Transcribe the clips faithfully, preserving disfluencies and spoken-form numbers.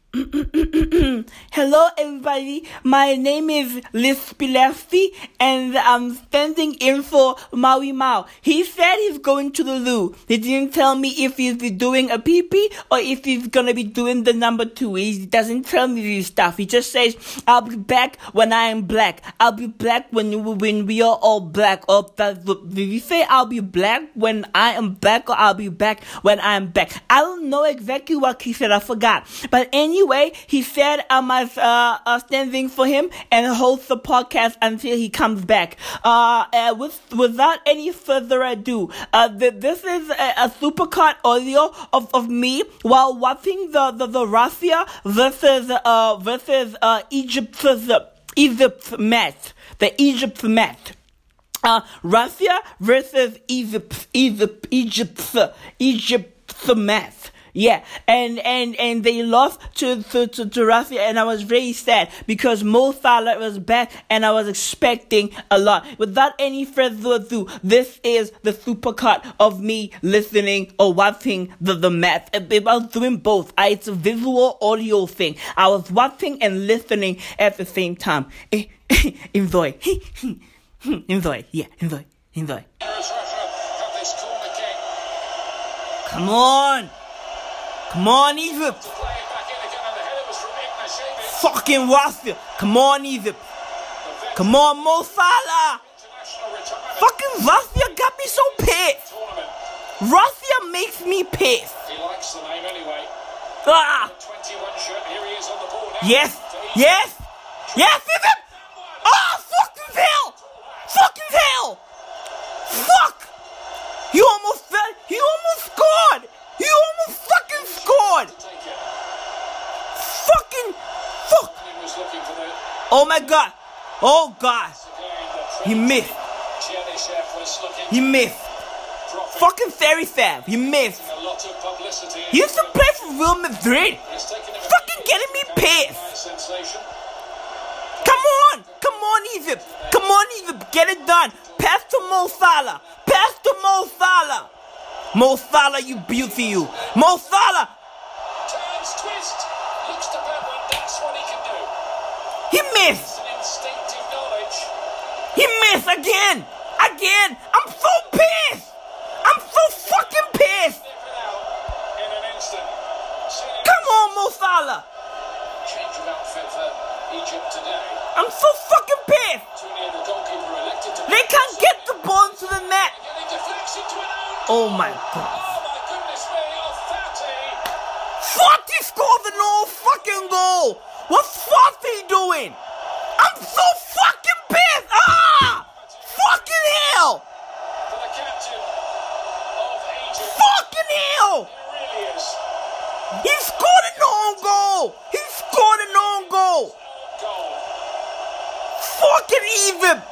Hello everybody, my name is Liz Spilevsky and I'm standing in for Maui Mao. He said he's going to the loo. He didn't tell me if he's doing a pee-pee or if he's gonna be doing the number two. He doesn't tell me this stuff. He just says, I'll be back when I am black. I'll be black when when we are all black. Or that, did he say I'll be black when I am black or I'll be back when I am back? I don't know exactly what he said, I forgot. But anyway, he said I must uh, uh, standing for him and host the podcast until he comes back. Uh, uh with, without any further ado, uh, th- this is a, a supercut audio of, of me while watching the, the, the Russia versus, uh, versus, uh, Egypt's, uh, Egypt's match. The Egypt's match. Uh, Russia versus Egypt, Egypt, Egypt's, Egypt's match. Yeah, and, and, and they lost to, to, to, to Russia, and I was very sad because Mo Salah was back and I was expecting a lot. Without any further ado, this is the supercut of me listening or watching the, the match. I was doing both. I, it's a visual audio thing. I was watching and listening at the same time. Enjoy. Enjoy. Yeah, enjoy. Enjoy. Come on. Come on, Egypt. Fucking Russia. Come on, Egypt. Come on, Mo Salah. Fucking Russia got me so pissed. Russia makes me pissed. He likes the name anyway. Ah. twenty-one shirt. Here he is on the ball now. Yes. Yes. Yes, Egypt. Oh, fucking hell. Fucking hell. Fuck. He almost fell. He almost scored. He almost fucking scored! Fucking fuck! Oh my god! Oh god! He missed! He missed! Fucking very fast! He missed! He used to play for Real Madrid! Fucking getting me pissed! Come on! Come on, Egypt! Come on, Egypt! Get it done! Pass to Mo Salah! Pass to Mo Salah! Mo Salah, you beauty, you. Mo Salah. Turns, twist, looks to Bedouin. That's what he can do. He missed. It's an instinctive knowledge. He missed again. Again. I'm so pissed. I'm so fucking pissed. In an instant. Come on, Mo Salah. Change of outfit for Egypt today. I'm so fucking pissed. Too near the goalkeeper elected to. They can't get the ball into the net. And he deflects into an own. Oh my god. Oh my goodness me, oh Fati! Fati scored the no fucking goal! What's Fati doing? I'm so fucking pissed! Ah! Fucking hell! For the captain of Egypt. Fucking hell! He really is. He scored an own goal! He scored an own goal! Goal. Fucking Egypt!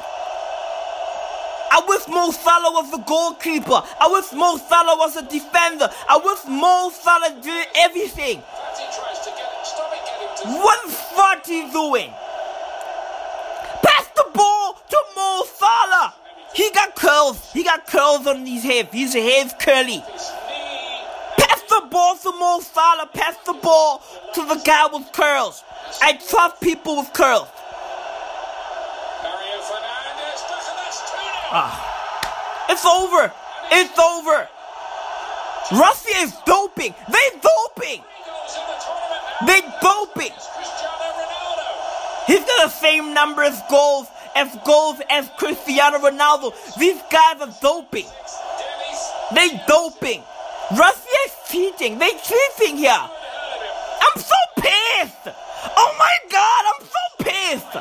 I wish Mo Salah was the goalkeeper. I wish Mo Salah was a defender. I wish Mo Salah did everything. Fati tries to get it. Stop it, get him to. What is Fati doing? Pass the ball to Mo Salah. He got curls. He got curls on his head. His head's curly. His knee. Pass the ball to Mo Salah. Pass the ball to the guy with curls. I trust people with curls. Mario Fernandez. That's two nil. Ah, it's over. It's over. Russia is doping. They doping. Goals in the tournament now. They doping. Cristiano Ronaldo. He's got the same number of goals as goals as Cristiano Ronaldo. These guys are doping. Dennis. They doping. Russia is cheating. They cheating here. I'm so pissed. Oh my god, I'm so pissed.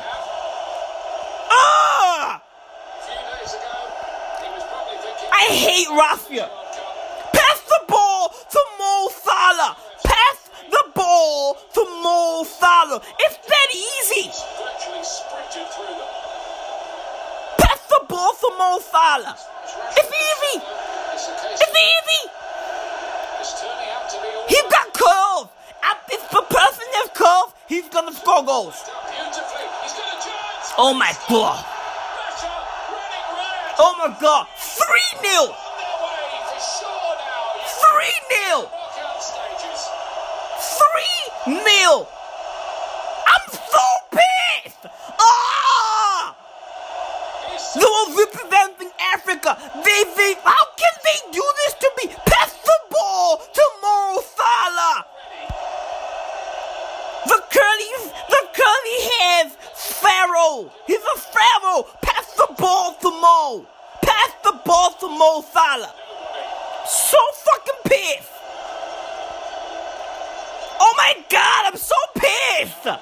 Ah! A few days ago, he was probably thinking. I hate Russia. Pass the ball to Mo Salah. Pass the ball to Mo Salah. It's that easy. Virtually sprinted through them. Pass the ball to Mo Salah. It's easy. It's a case It's easy. It's turning out to be all He got curls. If the person has curls, he's gonna score goals. beautifully. He's got a chance. Oh my god. Russia running red. Oh my god. three nil. On their way for sure now. three nil. Knockout stages. three three nil. I'm so pissed. Ah! They were representing Africa. They, they, how can they do this to me? Pass the ball to Mo Salah. The curly, the curly hairs Pharaoh. He's a Pharaoh. Pass the ball to Mo. Pass the ball to Mo Salah. So fucking pissed. Oh my God, I'm so pissed.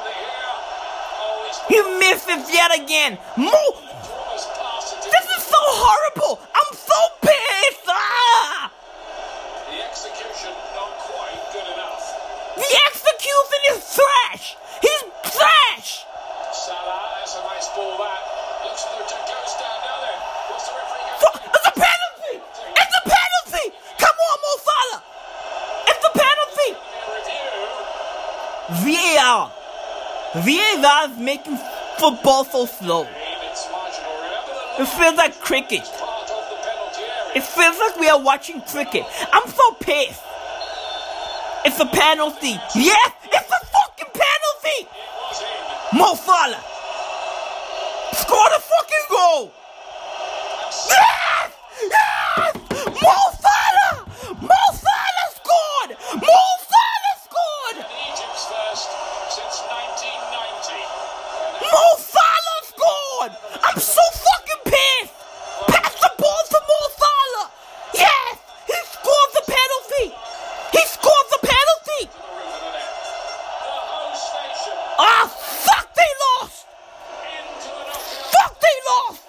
He misses yet again. Mo. This is so horrible. I'm so pissed. Ah. The execution not quite good enough. The execution is trash. He's trash. Salah, that's a nice ball that. Looks like it goes down now then. What's the referee going Fuck, it's a penalty. It's a penalty. Come on, Mo Salah. It's a penalty. Review. V A R. V A R is making football so slow. It's marginal. Remember the It feels like cricket. part of the penalty area. It feels like we are watching cricket. I'm so pissed. It's a penalty. Yes, it's a fucking penalty. It was in. Mo Salah. Score the fucking goal. Yes! Yes! Mo Salah! Mo Salah scored! Mo Salah scored! Egypt's first since nineteen ninety. Mo Salah scored! I'm so fucking pissed! Pass the ball to Mo Salah! Yes! He scored the penalty! He scored the penalty! The roof of the net. The host nation Ah, fuck, they lost! into the knockout. Fuck, they lost!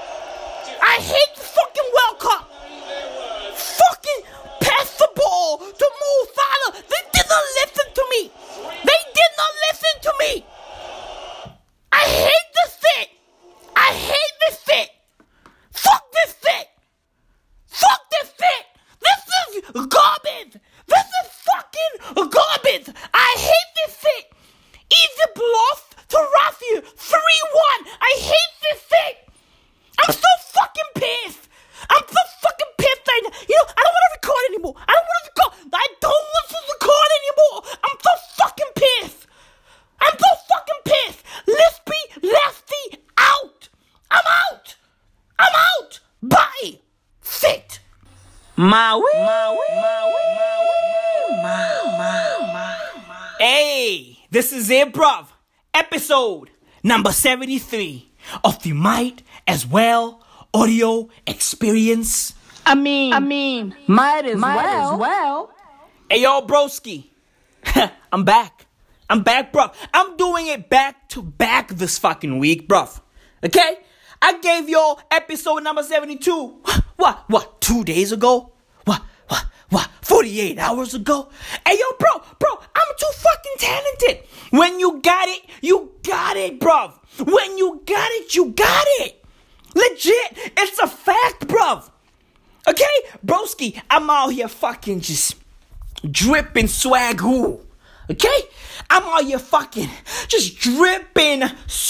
I hate the fucking World Cup! Their words. Fucking pass the ball to Mo Salah! They did not listen to me! They did not listen to me! I hate this shit! I hate this shit! Fuck this shit! Fuck this shit! This is garbage! This is fucking garbage! I hate this shit! Egypt lost to Russia three one! I hate this shit! I'm so fucking pissed! I'm so fucking pissed right now! You know, I don't want to record anymore! I don't want to record! I don't want to record anymore! I'm so fucking pissed! I'm so fucking pissed! Lispy, lefty, out! I'm out! I'm out! Bye! Sit! Maui! Maui! Maui! Maui! Hey! This is it, bruv. Episode number seventy-three of the Might As Well audio experience. I mean, I mean, might as Might well. as well. Hey, yo, broski. I'm back. I'm back, bruv. I'm doing it back to back this fucking week, bruv. Okay? I gave y'all episode number seventy-two. What? What? Two days ago? What? What? What? forty-eight hours ago? Hey, yo, bro, bro, I'm too fucking talented. When you got it, you got it, bruv. When you got it, you got it. Legit. It's a fact, bruv. Okay? Broski, I'm out here fucking just dripping swagoo. Okay? I'm out here fucking just dripping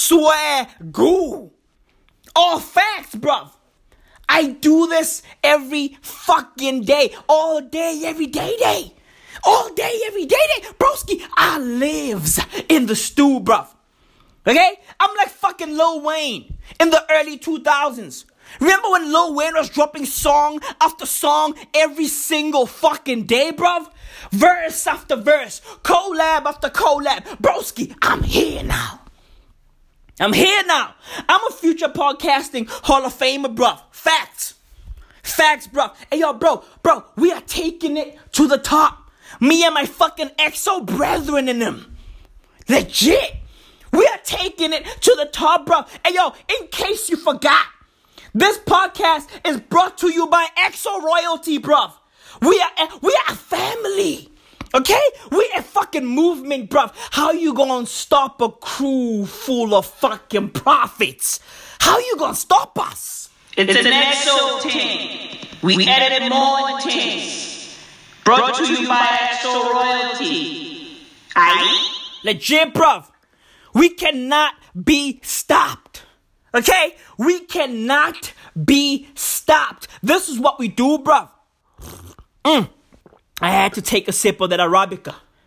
swagoo. All facts, bruv. I do this every fucking day. All day, every day, day. All day, every day, day. Broski, I lives in the stew, bruv. Okay? I'm like fucking Lil Wayne in the early two thousands. Remember when Lil Wayne was dropping song after song every single fucking day, bruv? Verse after verse, collab after collab. Broski, I'm here now. I'm here now. I'm a future podcasting Hall of Famer, bruv. Facts. Facts, bruv. Hey, yo, bro, bro, we are taking it to the top. Me and my fucking X O brethren in them. Legit. We are taking it to the top, bruv. Hey, yo, in case you forgot, this podcast is brought to you by X O Royalty, bruv. We are, we are a family. Okay? We a fucking movement, bruv. How you gonna stop a crew full of fucking prophets? How you gonna stop us? It's an X O team. We edit more teams. Brought to you by X O Royalty. Aye? Legit, bruv. We cannot be stopped. Okay? We cannot be stopped. This is what we do, bruv. Mm. I had to take a sip of that Arabica.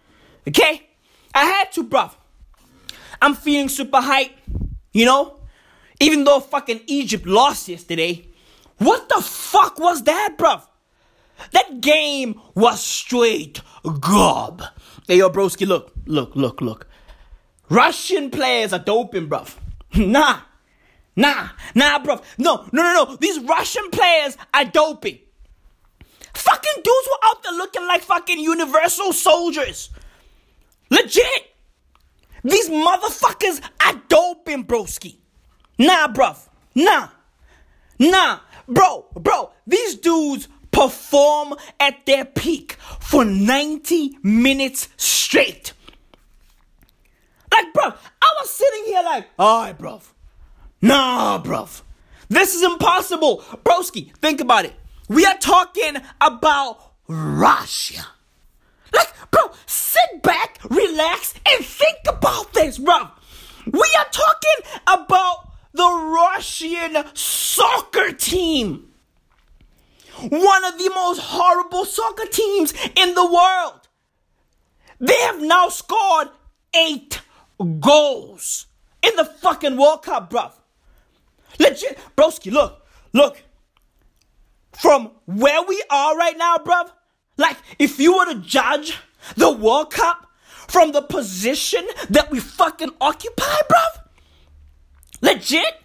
Okay? I had to, bruv. I'm feeling super hype, you know? Even though fucking Egypt lost yesterday. What the fuck was that, bruv? That game was straight gob. Hey, yo, broski, look, look, look, look. Russian players are doping, bruv. Nah, nah, nah, bruv. No, no, no, no. These Russian players are doping. Fucking dudes were out there looking like fucking universal soldiers. Legit. These motherfuckers are doping, broski. Nah, bruv. Nah. Nah. Bro, bro. These dudes perform at their peak for ninety minutes straight. Like, bruv, I was sitting here like, alright, bruv. Nah, bruv. This is impossible. Broski, think about it. We are talking about Russia. Like, bro, sit back, relax, and think about this, bruv. We are talking about the Russian soccer team. One of the most horrible soccer teams in the world. They have now scored eight goals in the fucking World Cup, bruv. Legit. Broski, look, look. From where we are right now, bruv, like, if you were to judge the World Cup from the position that we fucking occupy, bruv, legit,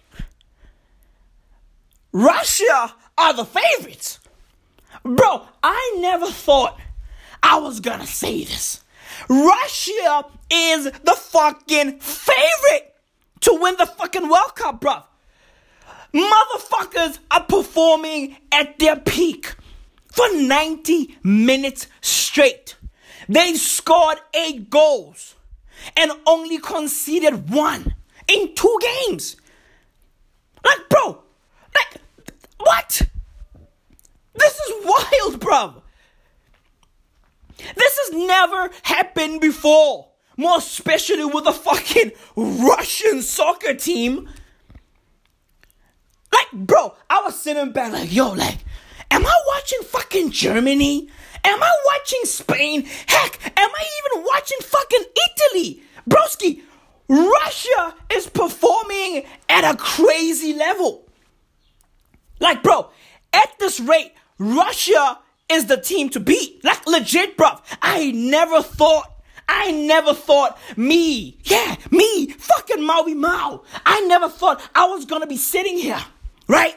Russia are the favorites. Bro, I never thought I was gonna say this. Russia is the fucking favorite to win the fucking World Cup, bruv. Motherfuckers are performing at their peak for ninety minutes straight. They scored eight goals and only conceded one in two games. Like, bro, like, what? This is wild, bro. This has never happened before. More especially with a fucking Russian soccer team. Like, bro, I was sitting back like, yo, like, am I watching fucking Germany? Am I watching Spain? Heck, am I even watching fucking Italy? Broski, Russia is performing at a crazy level. Like, bro, at this rate, Russia is the team to beat. Like, legit, bro. I never thought, I never thought me, yeah, me, fucking Maui Mao. I never thought I was gonna be sitting here, right?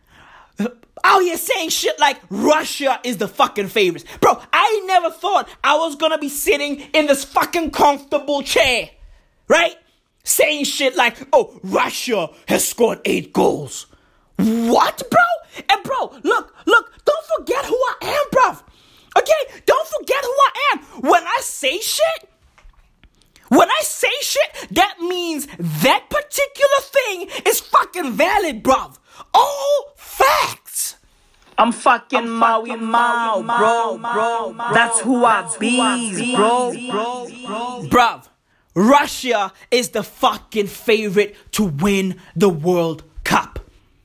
Out here saying shit like Russia is the fucking favorites. Bro, I never thought I was gonna be sitting in this fucking comfortable chair, right? Saying shit like, oh, Russia has scored eight goals. What, bro? And bro, look, look, don't forget who I am, bro. Okay? Don't forget who I am. When I say shit, when I say shit, that means that particular thing is fucking valid, bro. All facts. I'm fucking Maui Mao, bro, bro, bro. That's who I be, bro, bro, bro. Bruv, Russia is the fucking favorite to win the World Cup.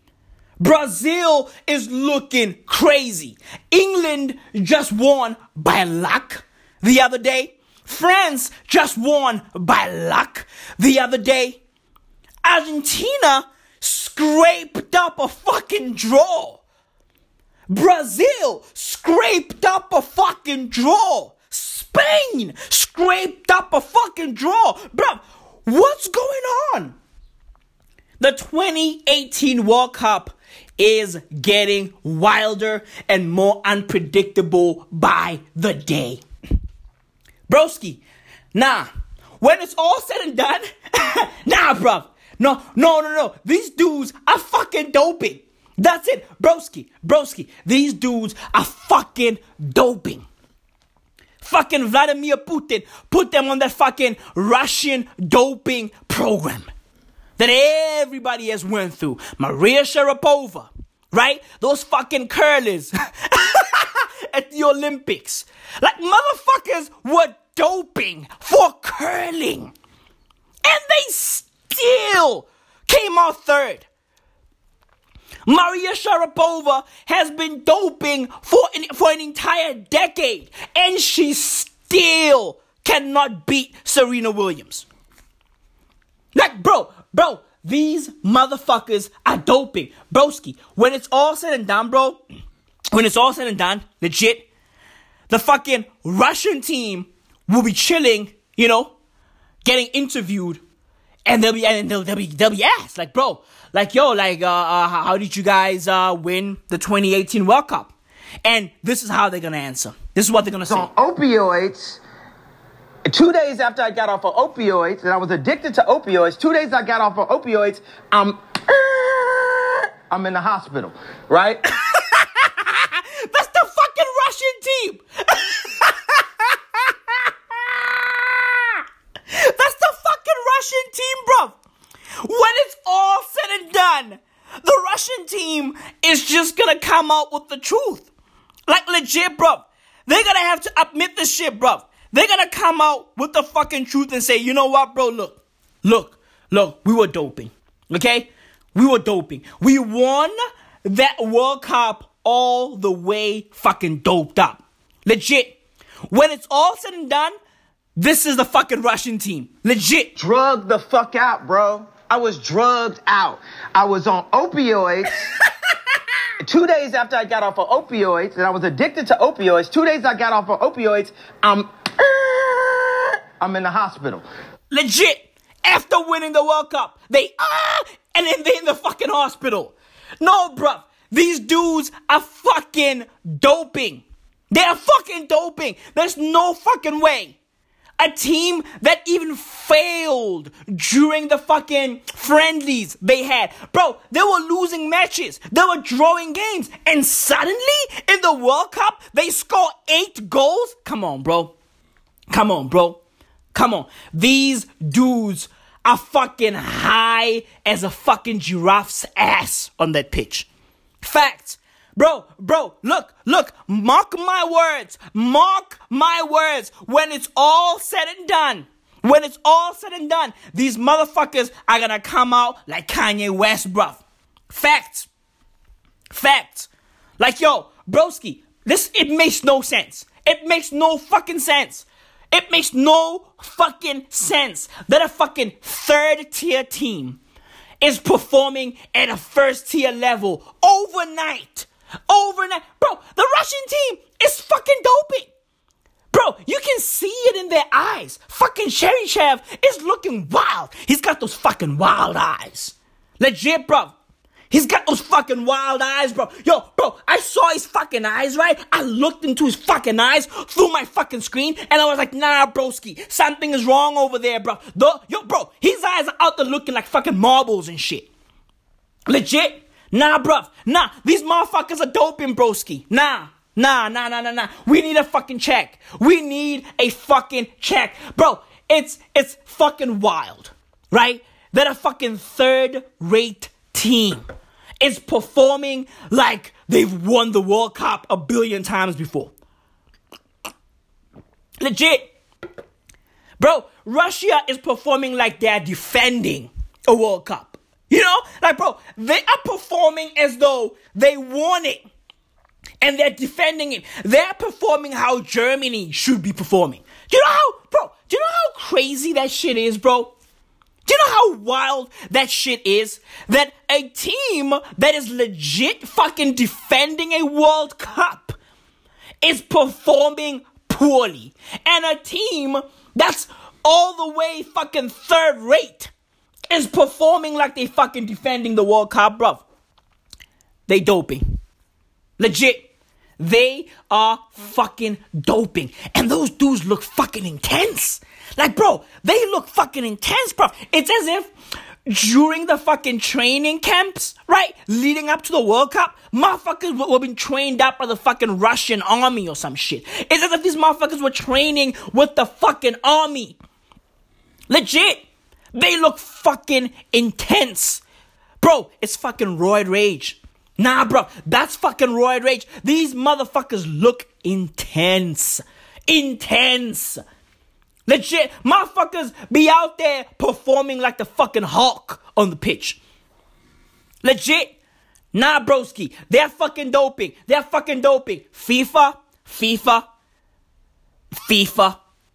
Brazil is looking crazy. England just won by luck the other day. France just won by luck the other day. Argentina scraped up a fucking draw. Brazil scraped up a fucking draw. Spain scraped up a fucking draw. Bruh, what's going on? The twenty eighteen World Cup is getting wilder and more unpredictable by the day. Broski, nah, when it's all said and done, nah, bruv. No, no, no, no. These dudes are fucking doping. That's it. Broski, broski. These dudes are fucking doping. Fucking Vladimir Putin put them on that fucking Russian doping program that everybody has went through. Maria Sharapova, right? Those fucking curlers at the Olympics. Like, motherfuckers were doping for curling. And they still came out third. Maria Sharapova has been doping for an, for an entire decade. And she still cannot beat Serena Williams. Like, bro, bro, these motherfuckers are doping. Broski, when it's all said and done, bro, when it's all said and done, legit, the fucking Russian team will be chilling, you know, getting interviewed, and they'll be, and they'll, they'll be, they'll be asked, like, bro, like, yo, like, uh, uh how did you guys, uh, win the twenty eighteen World Cup? And this is how they're gonna answer. This is what they're gonna say. On opioids, two days after I got off of opioids, and I was addicted to opioids, two days I got off of opioids, I'm, I'm in the hospital, right? That's the fucking Russian team. That's the fucking Russian team, bro. When it's all said and done, the Russian team is just gonna come out with the truth. Like, legit, bro. They're gonna have to admit this shit, bro. They're gonna come out with the fucking truth and say, you know what, bro, look, look, look, we were doping, okay? We were doping. We won that World Cup all the way fucking doped up. Legit. When it's all said and done, this is the fucking Russian team. Legit. Drugged the fuck out, bro. I was drugged out. I was on opioids. Two days after I got off of opioids, and I was addicted to opioids, two days I got off of opioids, I'm, I'm in the hospital. Legit. After winning the World Cup, they, ah, and then they're in the fucking hospital. No, bruv. These dudes are fucking doping. They are fucking doping. There's no fucking way. A team that even failed during the fucking friendlies they had. Bro, they were losing matches. They were drawing games. And suddenly, in the World Cup, they score eight goals? Come on, bro. Come on, bro. Come on. These dudes are fucking high as a fucking giraffe's ass on that pitch. Facts. Bro, bro, look, look, mark my words, mark my words. When it's all said and done, when it's all said and done, these motherfuckers are gonna come out like Kanye West, bruv. Facts. Facts. Like, yo, broski, this, it makes no sense. It makes no fucking sense. It makes no fucking sense that a fucking third tier team is performing at a first tier level overnight. Overnight. Bro, the Russian team is fucking doping. Bro, you can see it in their eyes. Fucking Cheryshev is looking wild. He's got those fucking wild eyes. Legit, bro. He's got those fucking wild eyes, bro. Yo, bro, I saw his fucking eyes, right? I looked into his fucking eyes through my fucking screen, and I was like, nah, broski, something is wrong over there, bro. The, yo, bro, his eyes are out there looking like fucking marbles and shit. Legit. Nah, bruv. Nah, these motherfuckers are doping, broski. Nah. Nah, nah, nah, nah, nah. We need a fucking check. We need a fucking check. Bro, it's, it's fucking wild, right? That a fucking third-rate team is performing like they've won the World Cup a billion times before. Legit. Bro, Russia is performing like they're defending a World Cup. You know, like, bro, they are performing as though they won it. And they're defending it. They're performing how Germany should be performing. Do you know how, bro, do you know how crazy that shit is, bro? Do you know how wild that shit is? That a team that is legit fucking defending a World Cup is performing poorly. And a team that's all the way fucking third rate is performing like they fucking defending the World Cup, bruv. They doping. Legit. They are fucking doping. And those dudes look fucking intense. Like, bro, they look fucking intense, bruv. It's as if during the fucking training camps, right, leading up to the World Cup, motherfuckers were, were being trained up by the fucking Russian army or some shit. It's as if these motherfuckers were training with the fucking army. Legit. They look fucking intense. Bro, it's fucking roid rage. Nah, bro, that's fucking roid rage. These motherfuckers look intense. Intense. Legit, motherfuckers be out there performing like the fucking Hulk on the pitch. Legit. Nah, broski, they're fucking doping. They're fucking doping. FIFA, FIFA, FIFA.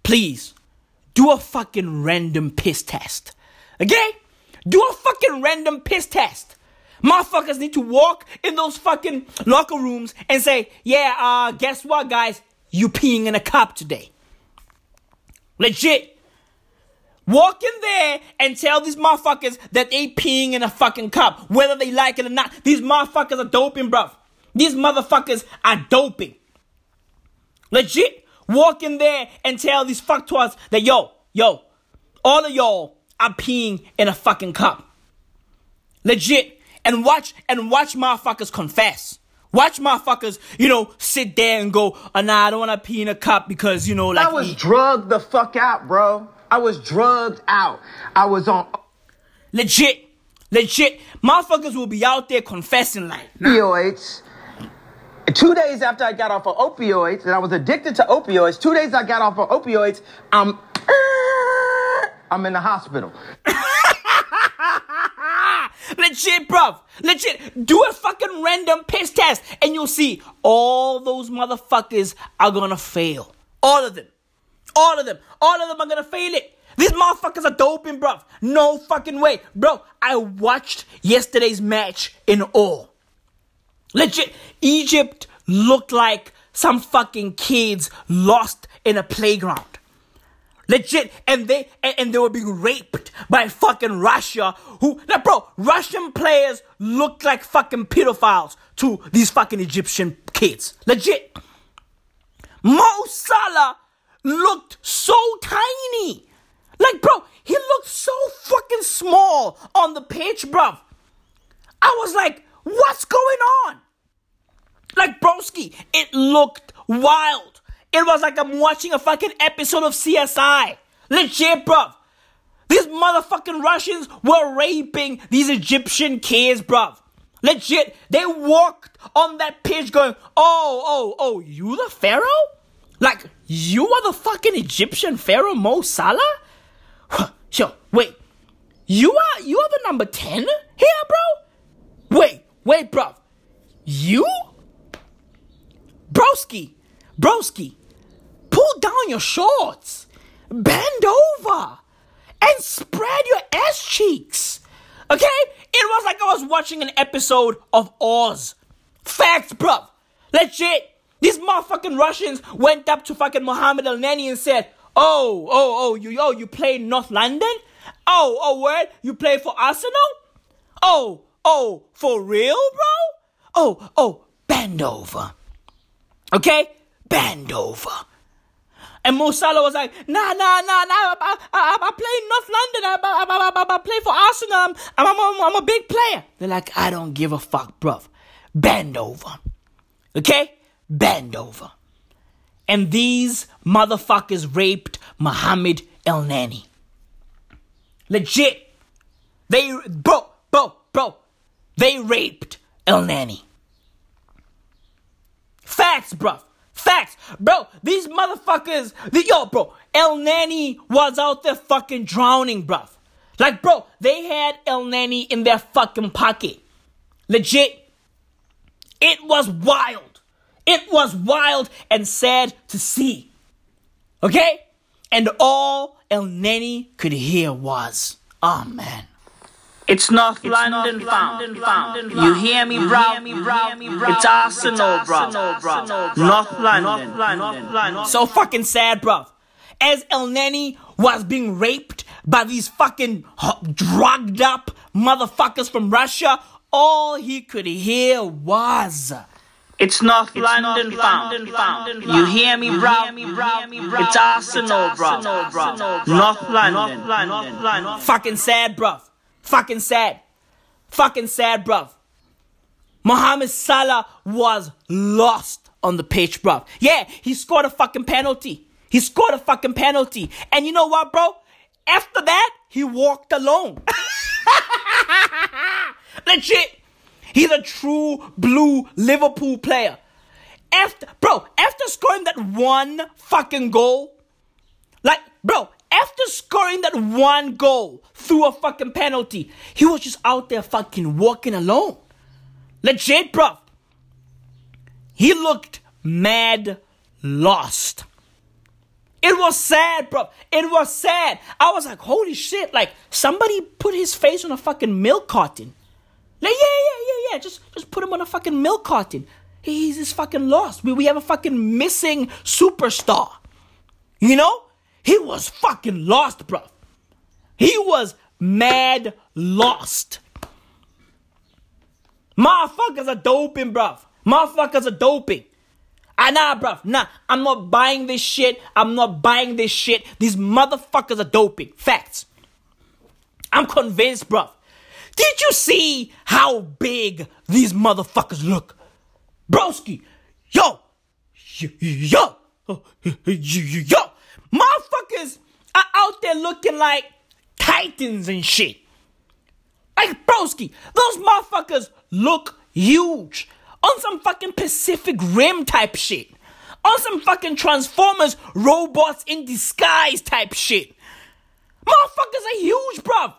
please, do a fucking random piss test. Okay? Do a fucking random piss test. Motherfuckers need to walk in those fucking locker rooms and say, yeah, uh, guess what, guys? You peeing in a cup today. Legit. Walk in there and tell these motherfuckers that they peeing in a fucking cup, whether they like it or not. These motherfuckers are doping, bruv. These motherfuckers are doping. Legit. Walk in there and tell these fucktwards that, yo, yo, all of y'all are peeing in a fucking cup. Legit. And watch, and watch motherfuckers confess. Watch motherfuckers, you know, sit there and go, oh, nah, I don't want to pee in a cup because, you know, like... I was drugged the fuck out, bro. I was drugged out. I was on... Legit. Legit. Motherfuckers will be out there confessing like... Nah. Opioids. Two days after I got off of opioids, and I was addicted to opioids, two days I got off of opioids, I'm... I'm in the hospital. Legit, bruv. Legit. Do a fucking random piss test and you'll see all those motherfuckers are gonna fail. All of them. All of them. All of them are gonna fail it. These motherfuckers are doping, bruv. No fucking way. Bro, I watched yesterday's match in awe. Legit. Egypt looked like some fucking kids lost in a playground. Legit, and they and, and they were being raped by fucking Russia. Who, like, bro, Russian players looked like fucking pedophiles to these fucking Egyptian kids. Legit. Mo Salah looked so tiny. Like, bro, he looked so fucking small on the pitch, bruv. I was like, what's going on? Like, broski, it looked wild. It was like I'm watching a fucking episode of C S I. Legit, bruv. These motherfucking Russians were raping these Egyptian kids, bruv. Legit. They walked on that pitch going, oh, oh, oh, you the Pharaoh? Like, you are the fucking Egyptian Pharaoh Mo Salah? Yo, wait. You are, you are the number ten here, bro? Wait, wait, bruv. You? Broski. Broski, pull down your shorts, bend over, and spread your ass cheeks. Okay? It was like I was watching an episode of Oz. Facts, bruv. Legit. These motherfucking Russians went up to fucking Mohamed Elneny and said, oh, oh, oh, you, oh, you play in North London? Oh, oh, word? You play for Arsenal? Oh, oh, for real, bro? Oh, oh, bend over. Okay? Bend over. And Mo Salah was like, nah, nah, nah, nah, I, I, I play in North London, I, I, I, I play for Arsenal, I'm, I'm, I'm, I'm a big player. They're like, I don't give a fuck, bruv. Bend over. Okay? Bend over. And these motherfuckers raped Mohamed Elneny. Legit. They, bro, bro, bro, they raped Elneny. Facts, bruv. Facts. Bro, these motherfuckers, the, yo, bro, Elneny was out there fucking drowning, bruv. Like, bro, they had Elneny in their fucking pocket. Legit. It was wild. It was wild and sad to see. Okay? And all Elneny could hear was, oh, man. It's North it's London, North London, found. You hear me, bro? It's Arsenal, bro. North London. North London. So fucking sad, bruv. As Elneny was being raped by these fucking drugged up motherfuckers from Russia, all he could hear was, it's North it's London, North found. found. You hear me, bro? It's Arsenal, bro. North London. North London. Fucking sad, bruv. Fucking sad. Fucking sad, bruv. Mohamed Salah was lost on the pitch, bruv. Yeah, he scored a fucking penalty. He scored a fucking penalty. And you know what, bro? After that, he walked alone. Legit. He's a true blue Liverpool player. After, bro, after scoring that one fucking goal, like, bro, after scoring that one goal through a fucking penalty, he was just out there fucking walking alone. Legit, bro. He looked mad lost. It was sad, bro. It was sad. I was like, holy shit. Like, somebody put his face on a fucking milk carton. Like, yeah, yeah, yeah, yeah. Just, just put him on a fucking milk carton. He's just fucking lost. We, we have a fucking missing superstar. You know? He was fucking lost, bro. He was mad lost. Motherfuckers are doping, bruv. Motherfuckers are doping. Ah, nah, bruv. Nah, I'm not buying this shit. I'm not buying this shit. These motherfuckers are doping. Facts. I'm convinced, bruv. Did you see how big these motherfuckers look? Broski. Yo. Yo. Yo. Yo. Motherfuckers are out there looking like titans and shit. Like, broski, those motherfuckers look huge. On some fucking Pacific Rim type shit. On some fucking Transformers robots in disguise type shit. Motherfuckers are huge, bruv.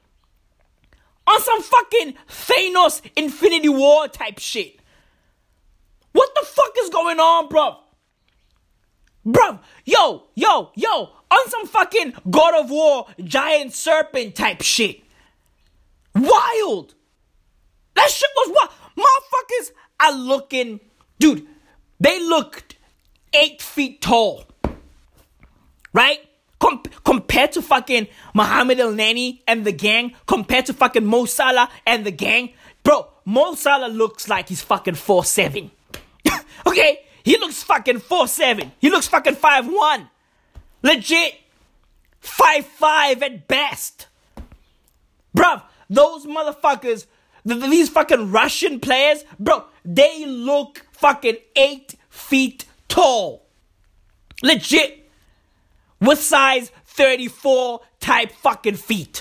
On some fucking Thanos Infinity War type shit. What the fuck is going on, bruv? Bruv, yo, yo, yo. On some fucking God of War giant serpent type shit. Wild. That shit was wild. Motherfuckers are looking, dude, they looked eight feet tall. Right? Com- compared to fucking Muhammad El-Nani and the gang, compared to fucking Mo Salah and the gang. Bro, Mo Salah looks like he's fucking four seven. Okay? He looks fucking four seven. He looks fucking five one. Legit. five five at best. Bruv, those motherfuckers, th- these fucking Russian players, bro, they look fucking eight feet tall. Legit. With size thirty-four type fucking feet.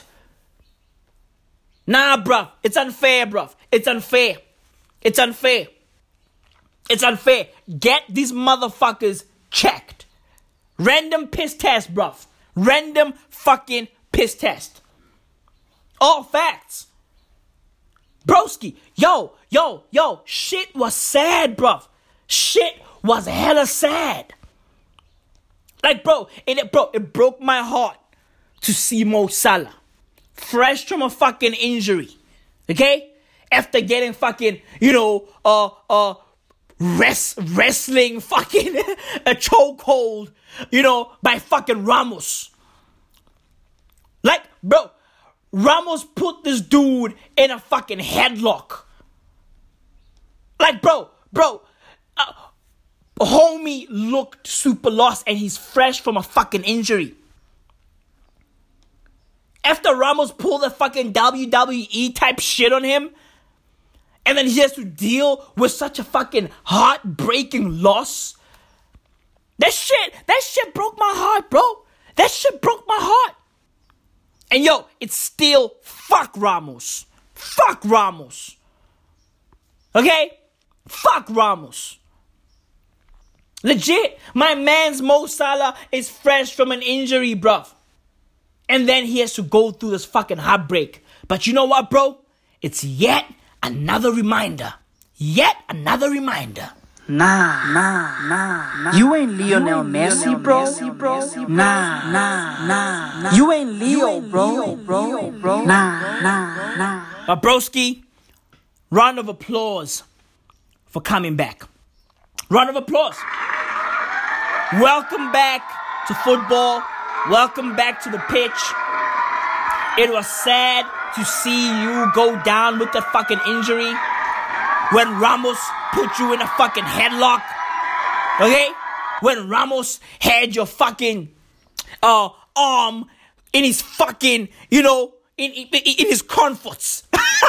Nah, bruv. It's unfair, bruv. It's unfair. It's unfair. It's unfair. Get these motherfuckers checked. Random piss test, bruv. Random fucking piss test. All facts. Broski. Yo, yo, yo. Shit was sad, bruv. Shit was hella sad. Like, bro, it, bro, it broke my heart to see Mo Salah fresh from a fucking injury, okay? After getting fucking, you know, uh, uh, rest, wrestling fucking a chokehold, you know, by fucking Ramos. Like, bro, Ramos put this dude in a fucking headlock. Like, bro, bro, uh, homie looked super lost and he's fresh from a fucking injury. After Ramos pulled the fucking W W E type shit on him, and then he has to deal with such a fucking heartbreaking loss. That shit, that shit broke my heart, bro. That shit broke my heart. And yo, it's still fuck Ramos. Fuck Ramos. Okay? Fuck Ramos. Legit, my man's Mo Salah is fresh from an injury, bruv. And then he has to go through this fucking heartbreak. But you know what, bro? It's yet another reminder. Yet another reminder. Nah, nah, nah, nah. You ain't Lionel Messi, bro. Nah, nah, nah, nah. You ain't Leo, bro. Bro, bro. Nah, nah, nah. But broski, round of applause for coming back. Round of applause. Welcome back to football. Welcome back to the pitch. It was sad to see you go down with that fucking injury when Ramos put you in a fucking headlock. Okay? When Ramos had your fucking uh, arm in his fucking, you know, in, in, in his comforts.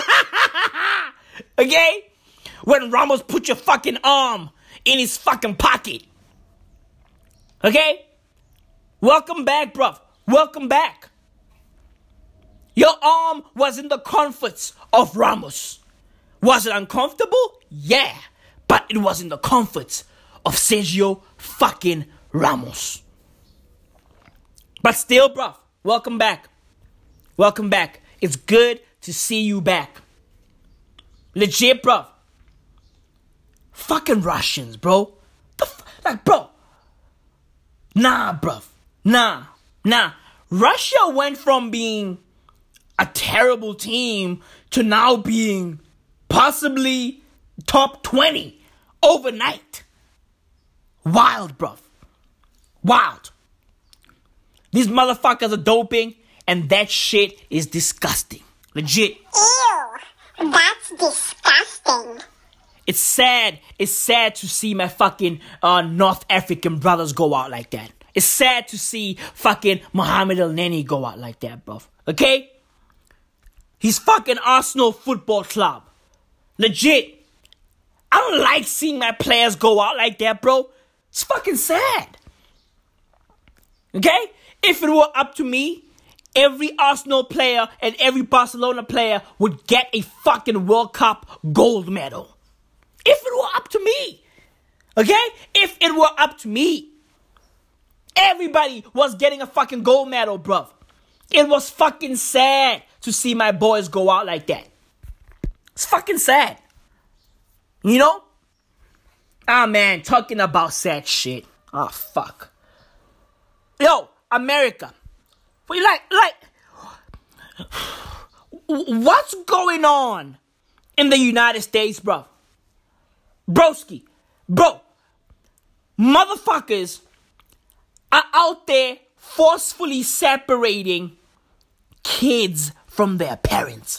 Okay? When Ramos put your fucking arm in his fucking pocket. Okay? Welcome back, bruv. Welcome back. Your arm was in the comforts of Ramos. Was it uncomfortable? Yeah. But it was in the comforts of Sergio fucking Ramos. But still, bruv, welcome back. Welcome back. It's good to see you back. Legit, bruv. Fucking Russians, bro. The f- like, bro. Nah, bruv. Nah. Nah. Russia went from being a terrible team to now being possibly top twenty overnight. Wild, bruv. Wild. These motherfuckers are doping, and that shit is disgusting. Legit. Ew, that's disgusting. It's sad. It's sad to see my fucking uh, North African brothers go out like that. It's sad to see fucking Mohamed El Neni go out like that, bruv. Okay? He's fucking Arsenal Football Club. Legit. I don't like seeing my players go out like that, bro. It's fucking sad. Okay? If it were up to me, every Arsenal player and every Barcelona player would get a fucking World Cup gold medal. If it were up to me. Okay? If it were up to me. Everybody was getting a fucking gold medal, bruv. It was fucking sad to see my boys go out like that. It's fucking sad. You know? Ah, man, talking about sad shit. Ah, fuck. Yo, America. Like, like, what's going on in the United States, bro? Broski. Bro, motherfuckers are out there forcefully separating kids from their parents.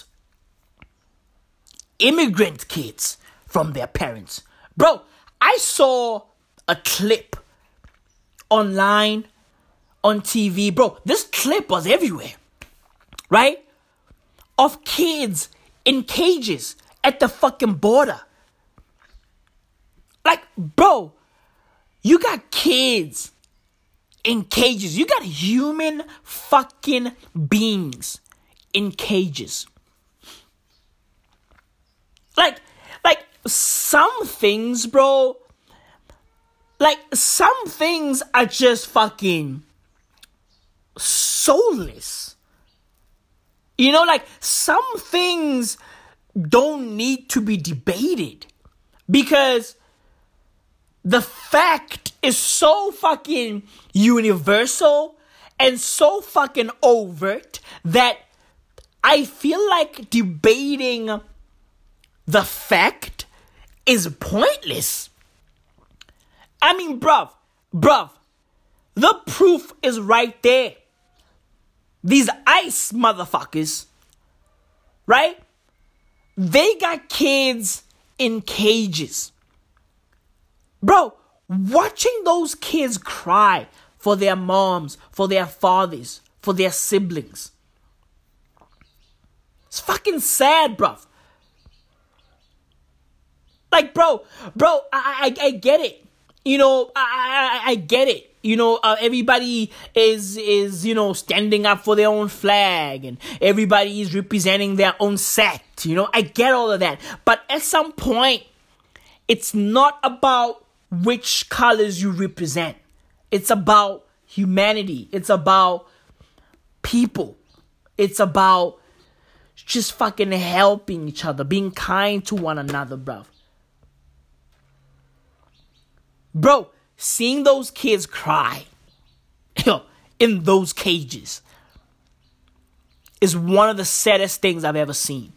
Immigrant kids from their parents. Bro, I saw a clip online on T V. Bro, this clip was everywhere. Right? Of kids in cages at the fucking border. Like, bro, you got kids in cages. You got human fucking beings in cages. Like, like some things, bro, like some things are just fucking soulless. You know, like some things don't need to be debated because the fact is so fucking universal and so fucking overt that I feel like debating the fact is pointless. I mean, bruv, bruv, the proof is right there. These ICE motherfuckers, right? They got kids in cages. Bro, watching those kids cry for their moms, for their fathers, for their siblings. It's fucking sad, bruv. Like, bro, bro, I, I, I get it. You know, I, I, I get it. You know, uh, everybody is, is, you know, standing up for their own flag and everybody is representing their own sect. You know, I get all of that. But at some point, it's not about which colors you represent. It's about humanity. It's about people. It's about just fucking helping each other, being kind to one another, bro. Bro, seeing those kids cry in those cages is one of the saddest things I've ever seen.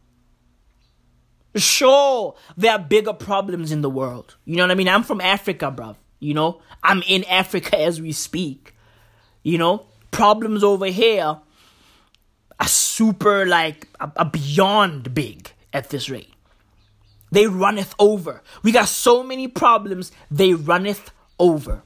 Sure, there are bigger problems in the world. You know what I mean? I'm from Africa, bruv. You know? I'm in Africa as we speak. You know? Problems over here are super, like, are, are beyond big at this rate. They runneth over. We got so many problems, they runneth over.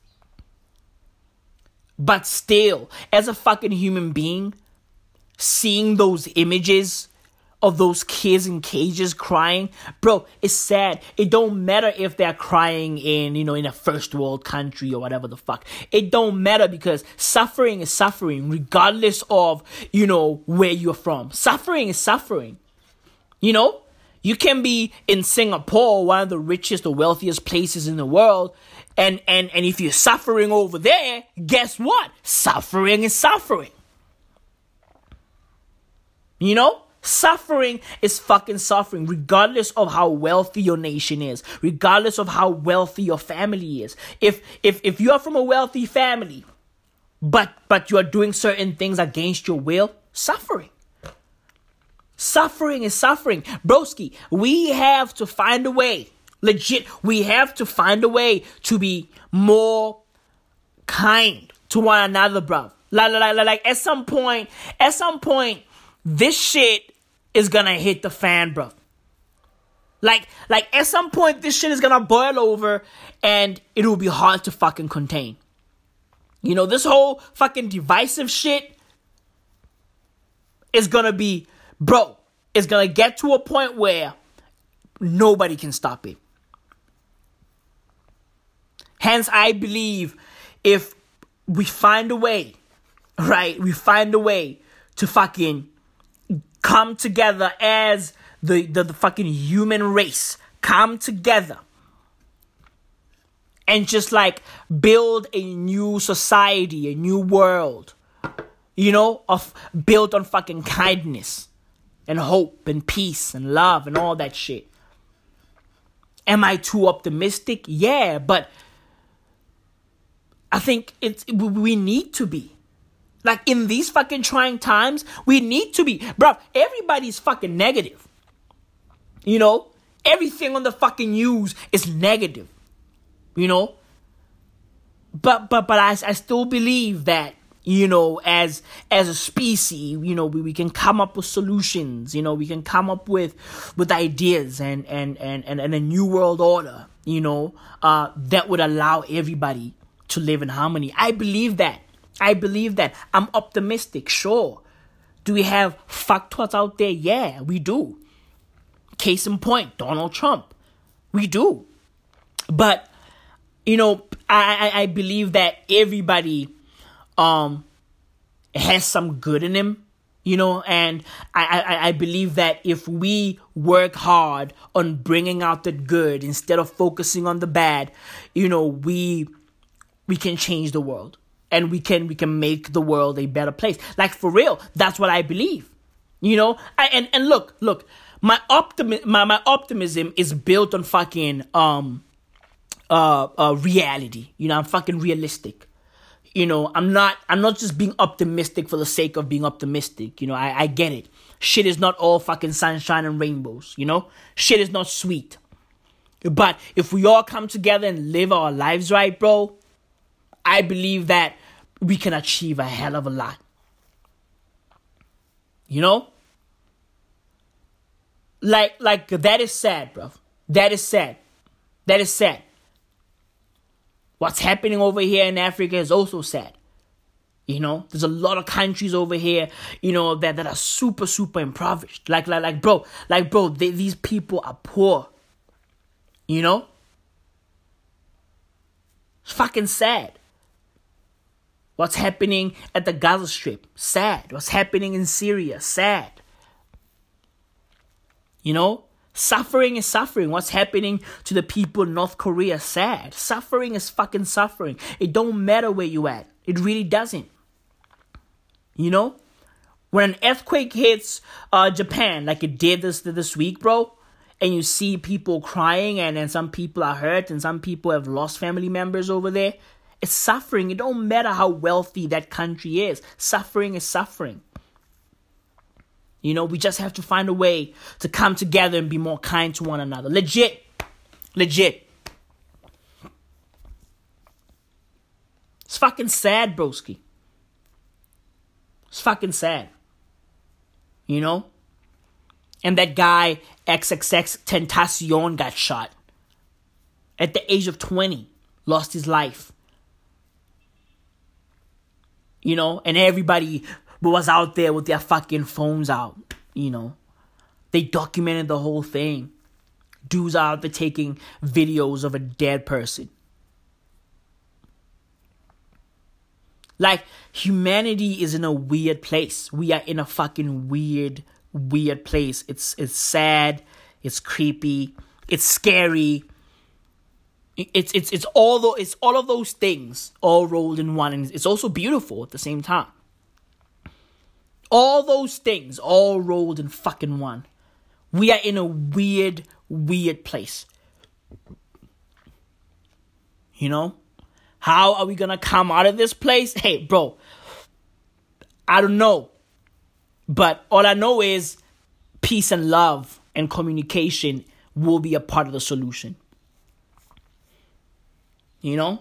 But still, as a fucking human being, seeing those images of those kids in cages crying, bro, it's sad. It don't matter if they're crying in, you know, in a first world country or whatever the fuck. It don't matter because suffering is suffering regardless of, you know, where you're from. Suffering is suffering. You know? You can be in Singapore, one of the richest or wealthiest places in the world, and, and, and if you're suffering over there, guess what? Suffering is suffering. You know? Suffering is fucking suffering, regardless of how wealthy your nation is, regardless of how wealthy your family is. If if if you are from a wealthy family, but but you are doing certain things against your will, suffering. Suffering is suffering. Broski, we have to find a way. Legit, we have to find a way to be more kind to one another, bro. Like, like, like, like at some point, at some point, this shit is gonna hit the fan, bro. Like, like at some point, this shit is gonna boil over and it will be hard to fucking contain. You know, this whole fucking divisive shit is gonna be, bro, it's gonna get to a point where nobody can stop it. Hence, I believe if we find a way, right, we find a way to fucking come together as the, the, the fucking human race, come together and just like build a new society, a new world, you know, of built on fucking kindness and hope and peace and love and all that shit. Am I too optimistic? Yeah, but I think it's we need to be. Like, in these fucking trying times, we need to be. Bro, everybody's fucking negative. You know? Everything on the fucking news is negative. You know? But but but I, I still believe that, you know, as as a species, you know, we, we can come up with solutions. You know, we can come up with with ideas and and, and, and, and a new world order, you know, uh, that would allow everybody to live in harmony. I believe that. I believe that. I'm optimistic, sure. Do we have fucktwards out there? Yeah, we do. Case in point, Donald Trump. We do. But, you know, I, I, I believe that everybody um has some good in him, you know, and I, I, I believe that if we work hard on bringing out the good instead of focusing on the bad, you know, we we can change the world. And we can we can make the world a better place. Like, for real, that's what I believe. You know? I, and, and look, look, my optimi- my, my optimism is built on fucking um uh, uh reality. You know, I'm fucking realistic. You know, I'm not I'm not just being optimistic for the sake of being optimistic. You know, I, I get it. Shit is not all fucking sunshine and rainbows, you know? Shit is not sweet. But if we all come together and live our lives right, bro, I believe that we can achieve a hell of a lot. You know? Like, like that is sad, bro. That is sad. That is sad. What's happening over here in Africa is also sad. You know? There's a lot of countries over here, you know, that, that are super, super impoverished. Like, like, like, bro, like, bro, they, these people are poor. You know? It's fucking sad. What's happening at the Gaza Strip? Sad. What's happening in Syria? Sad. You know? Suffering is suffering. What's happening to the people in North Korea? Sad. Suffering is fucking suffering. It don't matter where you at. It really doesn't. You know? When an earthquake hits uh, Japan, like it did this this week, bro, and you see people crying and, and some people are hurt and some people have lost family members over there, it's suffering. It don't matter how wealthy that country is. Suffering is suffering. You know, we just have to find a way to come together and be more kind to one another. Legit. Legit. It's fucking sad, broski. It's fucking sad. You know? And that guy, X X X Tentacion, got shot. At the age of twenty. Lost his life. You know, and everybody was out there with their fucking phones out, you know. They documented the whole thing. Dudes are out there taking videos of a dead person. Like, humanity is in a weird place. We are in a fucking weird, weird place. It's it's sad. It's creepy. It's scary. It's it's it's all the, it's all of those things all rolled in one, and it's also beautiful at the same time. All those things all rolled in fucking one. We are in a weird, weird place. You know? How are we gonna come out of this place? Hey, bro, I don't know. But all I know is peace and love and communication will be a part of the solution. You know?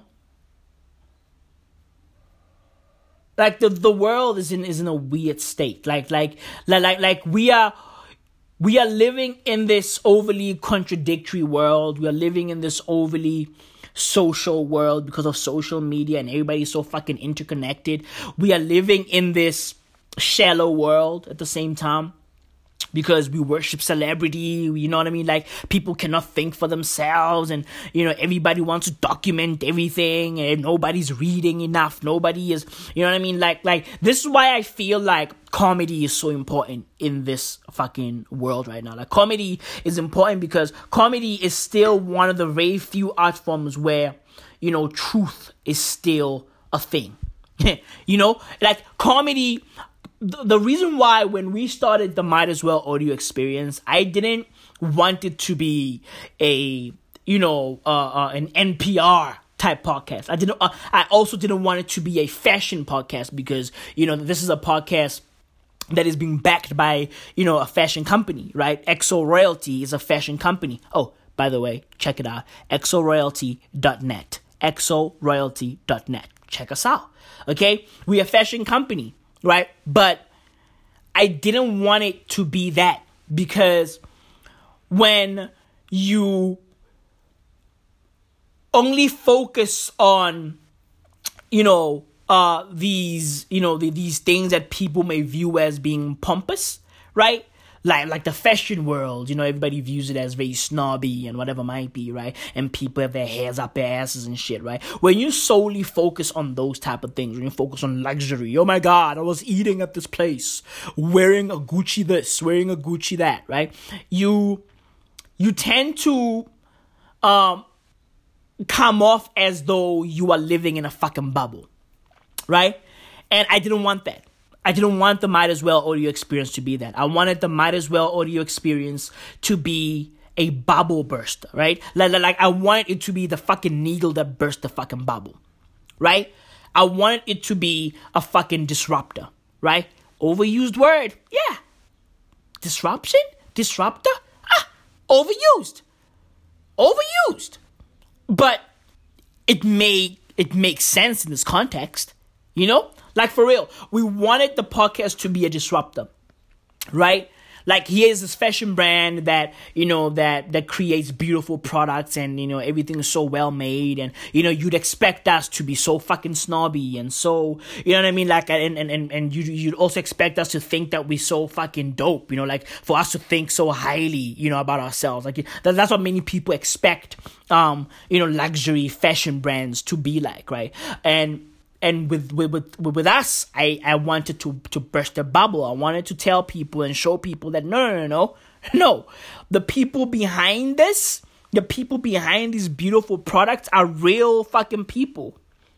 Like the, the world is in is in a weird state. Like like like like like we are we are living in this overly contradictory world. We are living in this overly social world because of social media and everybody's so fucking interconnected. We are living in this shallow world at the same time because we worship celebrity, you know what I mean? Like, people cannot think for themselves, and, you know, everybody wants to document everything, and nobody's reading enough. Nobody is, you know what I mean? Like, like, this is why I feel like comedy is so important in this fucking world right now. Like, comedy is important because comedy is still one of the very few art forms where, you know, truth is still a thing. You know, like, comedy... The reason why when we started the Might As Well audio experience, I didn't want it to be a, you know, uh, uh, an N P R type podcast. I didn't. Uh, I also didn't want it to be a fashion podcast because, you know, this is a podcast that is being backed by, you know, a fashion company, right? X O Royalty is a fashion company. Oh, by the way, check it out. X O royalty dot net. X O royalty dot net. Check us out. Okay? We're a fashion company. Right? But I didn't want it to be that, because when you only focus on, you know, uh, these, you know, the, these things that people may view as being pompous, right? Like, like the fashion world, you know, everybody views it as very snobby and whatever might be, right? And people have their hairs up their asses and shit, right? When you solely focus on those type of things, when you focus on luxury, oh my God, I was eating at this place, wearing a Gucci this, wearing a Gucci that, right? You, you tend to, um, come off as though you are living in a fucking bubble, right? And I didn't want that. I didn't want the Might As Well audio experience to be that. I wanted the Might As Well audio experience to be a bubble burster, right? Like, like I wanted it to be the fucking needle that burst the fucking bubble, right? I wanted it to be a fucking disruptor, right? Overused word, yeah. Disruption? Disruptor? Ah, overused. Overused. But it made, it makes sense in this context, you know? Like, for real, we wanted the podcast to be a disruptor, right? Like, here's this fashion brand that, you know, that, that creates beautiful products, and, you know, everything is so well made, and, you know, you'd expect us to be so fucking snobby and so, you know what I mean? Like, and, and, and, and you, you'd also expect us to think that we're so fucking dope, you know, like, for us to think so highly, you know, about ourselves. Like, that, that's what many people expect, um, you know, luxury fashion brands to be like, right? And, And with, with with with us, I, I wanted to, to burst the bubble. I wanted to tell people and show people that no, no, no, no, no. The people behind this, the people behind these beautiful products are real fucking people.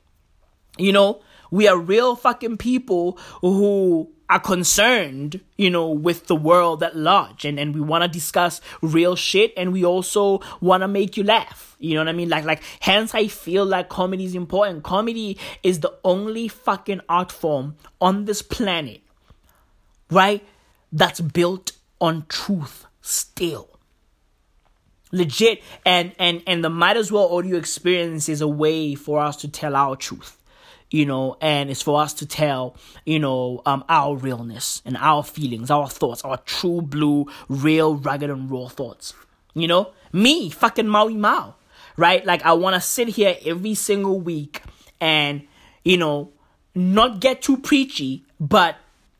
You know, we are real fucking people who are concerned, you know, with the world at large. And, and we want to discuss real shit, and we also want to make you laugh. You know what I mean? Like, like, hence I feel like comedy is important. Comedy is the only fucking art form on this planet, right, that's built on truth still. Legit. And, and, and the Might As Well audio experience is a way for us to tell our truth. You know, and it's for us to tell, you know, um, our realness and our feelings, our thoughts, our true blue, real, rugged and raw thoughts. You know, me, fucking Maui Mao, right? Like, I want to sit here every single week and, you know, not get too preachy, but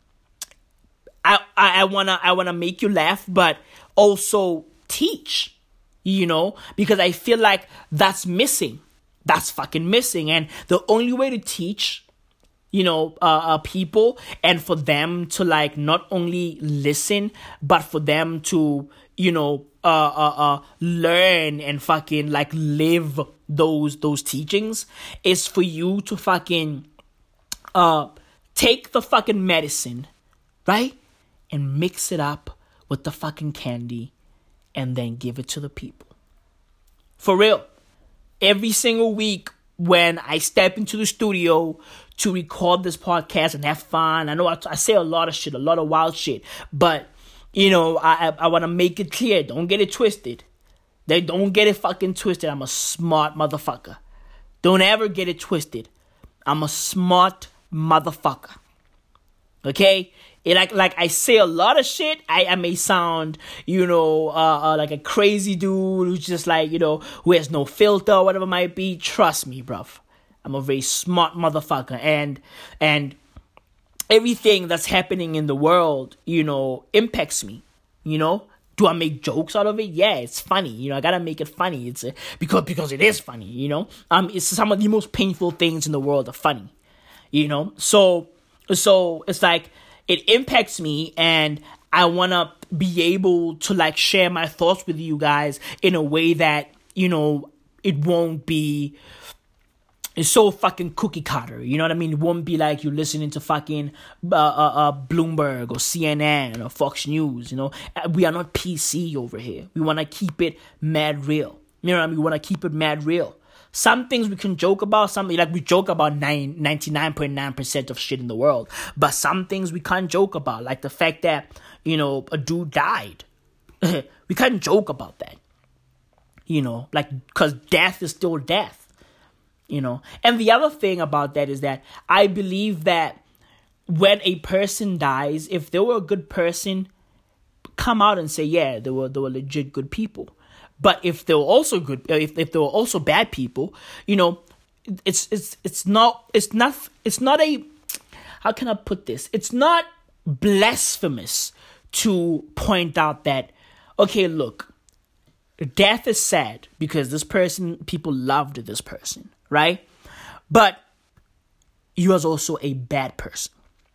I, I, I wanna, I wanna make you laugh, but also teach, you know, because I feel like that's missing. That's fucking missing. And the only way to teach, you know, uh, uh, people, and for them to, like, not only listen, but for them to, you know, uh, uh, uh, learn and fucking, like, live those, those teachings, is for you to fucking, uh, take the fucking medicine, right? And mix it up with the fucking candy and then give it to the people. For real. Every single week when I step into the studio to record this podcast and have fun, I know I, I say a lot of shit, a lot of wild shit, but, you know, I, I, I want to make it clear. Don't get it twisted. They don't get it fucking twisted. I'm a smart motherfucker. Don't ever get it twisted. I'm a smart motherfucker. Okay? It, like like I say a lot of shit. I, I may sound, you know, uh, uh, like a crazy dude who's just like, you know, who has no filter or whatever it might be. Trust me, bruv. I'm a very smart motherfucker. And, and everything that's happening in the world, you know, impacts me, you know? Do I make jokes out of it? Yeah, it's funny. You know, I gotta make it funny. It's uh, because because it is funny. You know, um, it's some of the most painful things in the world are funny. You know, so so it's like it impacts me, and I wanna be able to like share my thoughts with you guys in a way that, you know, it won't be. It's so fucking cookie cutter, you know what I mean? It won't be like you're listening to fucking uh, uh, uh, Bloomberg or C N N or Fox News, you know? We are not P C over here. We want to keep it mad real. You know what I mean? We want to keep it mad real. Some things we can joke about, something like we joke about nine, ninety-nine point nine percent of shit in the world. But some things we can't joke about, like the fact that, you know, a dude died. We can't joke about that. You know, like, because death is still death. You know, and the other thing about that is that I believe that when a person dies, if they were a good person, come out and say, yeah, they were they were legit good people. But if they were also good, if if they were also bad people, you know, it's it's it's not it's not it's not a how can I put this? It's not blasphemous to point out that, okay, look, death is sad because this person, people loved this person. Right? But he was also a bad person.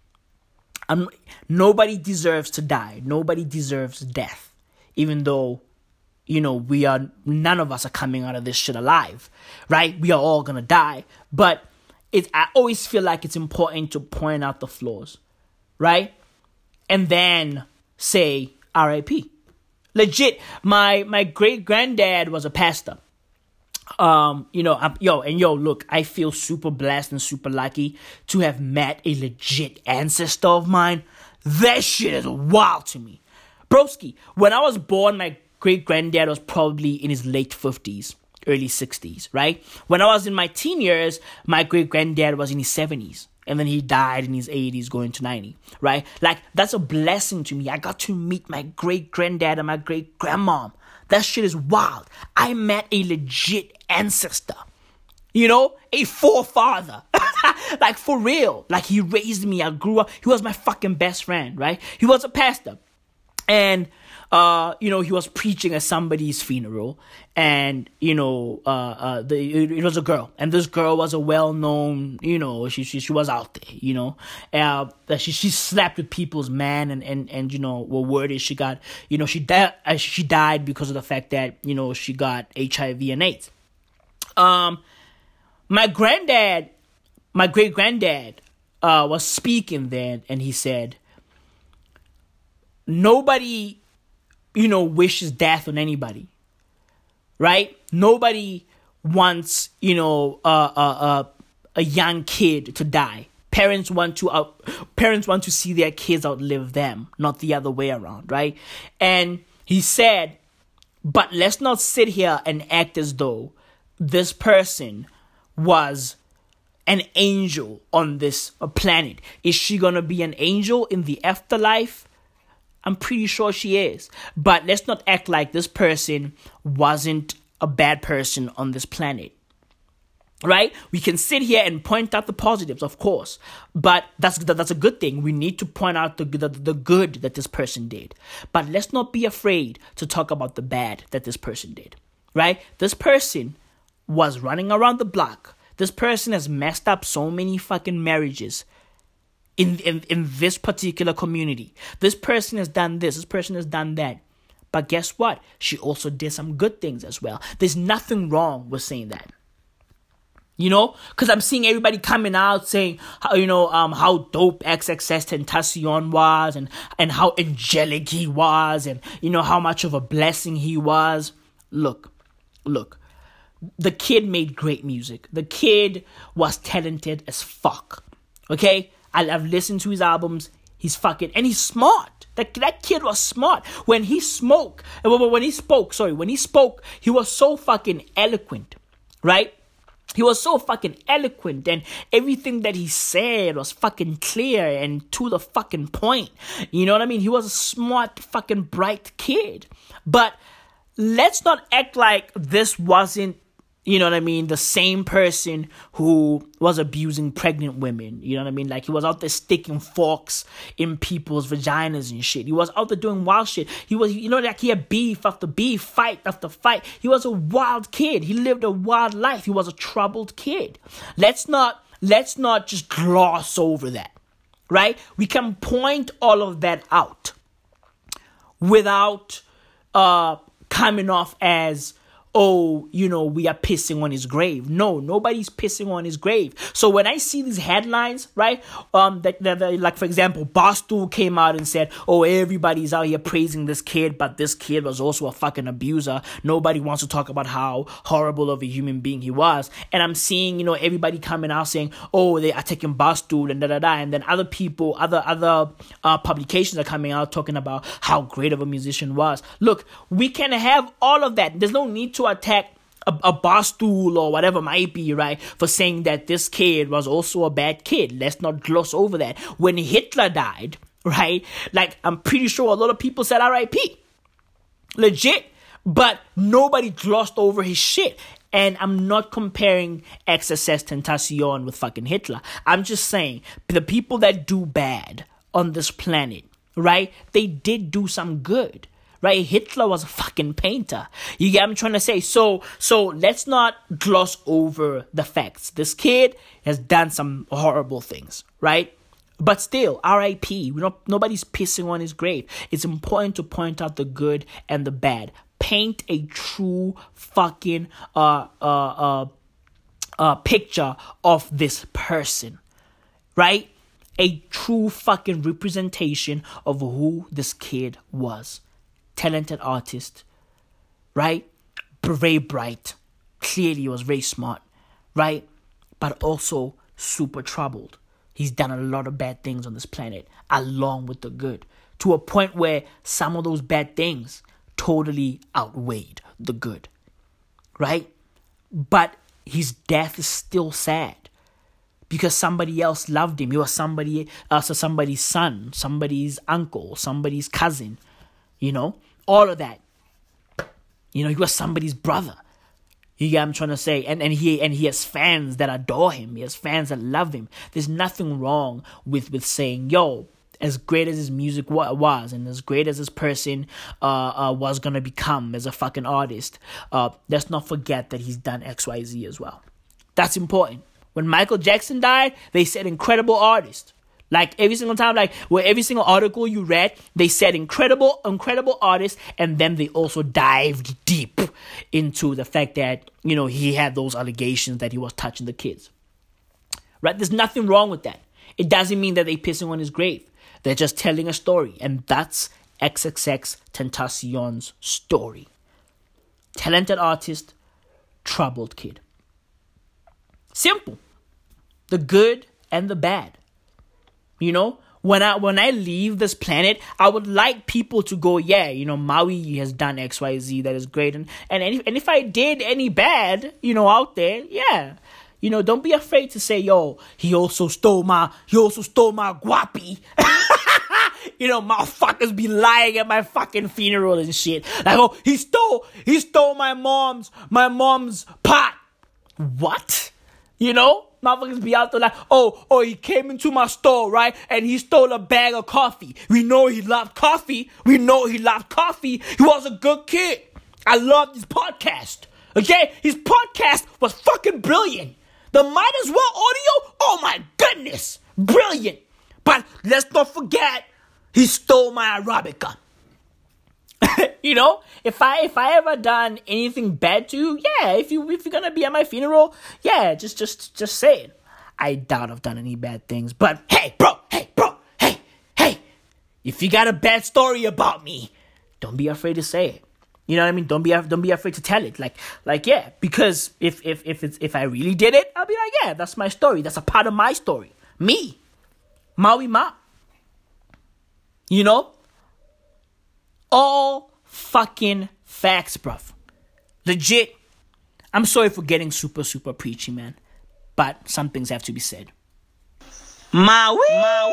Um, nobody deserves to die. Nobody deserves death. Even though, you know, we are, none of us are coming out of this shit alive. Right? We are all gonna die. But it, I always feel like it's important to point out the flaws. Right? And then say R I P. Legit, my, my great-granddad was a pastor. Um, you know, I'm, yo, and yo, look, I feel super blessed and super lucky to have met a legit ancestor of mine. That shit is wild to me. Broski, when I was born, my great-granddad was probably in his late fifties, early sixties, right? When I was in my teen years, my great-granddad was in his seventies. And then he died in his eighties, going to ninety, right? Like, that's a blessing to me. I got to meet my great-granddad and my great-grandmom. That shit is wild. I met a legit ancestor. You know? A forefather. Like, for real. Like, he raised me. I grew up. He was my fucking best friend, right? He was a pastor. And, uh, you know, he was preaching at somebody's funeral. And, you know, uh, uh, the, it, it was a girl. And this girl was a well-known, you know, she she, she was out there, you know. Uh, she she slept with people's man. And, and, and you know, what word is she got, you know, she, di- she died because of the fact that, you know, she got H I V and AIDS. Um, my granddad, my great-granddad, uh, was speaking then. And he said, nobody, you know, wishes death on anybody, right? Nobody wants, you know, uh, uh, uh, a young kid to die. Parents want to, uh, parents want to see their kids outlive them, not the other way around, right? And he said, but let's not sit here and act as though this person was an angel on this planet. Is she gonna be an angel in the afterlife? I'm pretty sure she is. But let's not act like this person wasn't a bad person on this planet. Right? We can sit here and point out the positives, of course. But that's that's a good thing. We need to point out the, the, the good that this person did. But let's not be afraid to talk about the bad that this person did. Right? This person was running around the block. This person has messed up so many fucking marriages. In, in in this particular community. This person has done this. This person has done that. But guess what? She also did some good things as well. There's nothing wrong with saying that. You know, because I'm seeing everybody coming out saying, how, you know, um, how dope X X S Tentacion was, and, and how angelic he was, and, you know, how much of a blessing he was. Look, look, the kid made great music. The kid was talented as fuck. Okay? I, I've listened to his albums. He's fucking, and he's smart. That, that kid was smart. When he spoke, when he spoke, sorry, when he spoke, he was so fucking eloquent, right? He was so fucking eloquent, and everything that he said was fucking clear and to the fucking point. You know what I mean? He was a smart, fucking bright kid. But let's not act like this wasn't, you know what I mean, the same person who was abusing pregnant women. You know what I mean? Like, he was out there sticking forks in people's vaginas and shit. He was out there doing wild shit. He was, you know, like he had beef after beef, fight after fight. He was a wild kid. He lived a wild life. He was a troubled kid. Let's not, let's not just gloss over that, right? We can point all of that out without uh, coming off as, oh, you know, we are pissing on his grave. No, nobody's pissing on his grave. So when I see these headlines, right, um, that, that, that like, for example, Barstool came out and said, oh, everybody's out here praising this kid, but this kid was also a fucking abuser. Nobody wants to talk about how horrible of a human being he was. And I'm seeing, you know, everybody coming out saying, oh, they are taking Barstool and da da da. And then other people, other, other uh, publications are coming out talking about how great of a musician was. Look, we can have all of that. There's no need to to attack a, a Barstool or whatever might be, right, for saying that this kid was also a bad kid. Let's not gloss over that. When Hitler died, right, like, I'm pretty sure a lot of people said R I P. Legit. But nobody glossed over his shit. And I'm not comparing X X S Tentacion with fucking Hitler. I'm just saying, the people that do bad on this planet, right, they did do some good. Right? Hitler was a fucking painter. You get what I'm trying to say? So, so let's not gloss over the facts. This kid has done some horrible things, right? But still, R I P. We're not, nobody's pissing on his grave. It's important to point out the good and the bad. Paint a true fucking uh uh uh uh picture of this person, right? A true fucking representation of who this kid was. Talented artist, right? Very bright. Clearly, he was very smart, right? But also super troubled. He's done a lot of bad things on this planet, along with the good, to a point where some of those bad things totally outweighed the good, right? But his death is still sad because somebody else loved him. He was somebody, uh, so somebody's son, somebody's uncle, somebody's cousin, you know? All of that. You know, he was somebody's brother. You get what I'm trying to say? And and he and he has fans that adore him. He has fans that love him. There's nothing wrong with, with saying, yo, as great as his music was and as great as this person uh, uh, was going to become as a fucking artist, uh, let's not forget that he's done X Y Z as well. That's important. When Michael Jackson died, they said incredible artist. Like, every single time, like, where every single article you read, they said incredible, incredible artist, and then they also dived deep into the fact that, you know, he had those allegations that he was touching the kids. Right? There's nothing wrong with that. It doesn't mean that they're pissing on his grave. They're just telling a story, and that's X X X Tentacion's story. Talented artist, troubled kid. Simple. The good and the bad. You know, when I when I leave this planet, I would like people to go, yeah, you know, Maui has done X Y Z that is great. And and, and, if, and if I did any bad, you know, out there, yeah. You know, don't be afraid to say, yo, he also stole my, he also stole my guapi. You know, motherfuckers be lying at my fucking funeral and shit. Like, oh, he stole, he stole my mom's, my mom's pot. What? You know? Motherfuckers be out there like, oh, oh, he came into my store, right? And he stole a bag of coffee. We know he loved coffee. We know he loved coffee. He was a good kid. I loved his podcast. Okay? His podcast was fucking brilliant. The Might As Well audio, oh my goodness. Brilliant. But let's not forget, he stole my Arabica. You know, if I if I ever done anything bad to you, yeah, if you if you're gonna be at my funeral, yeah, just just just say it. I doubt I've done any bad things, but hey, bro, hey, bro, hey, hey, if you got a bad story about me, don't be afraid to say it. You know what I mean? Don't be don't be afraid to tell it. Like like yeah, because if if if it's if I really did it, I'll be like, yeah, that's my story. That's a part of my story. Me, Maui Ma. You know, all fucking facts, bruv. Legit. I'm sorry for getting super super preachy, man, but some things have to be said. Maui, Maui,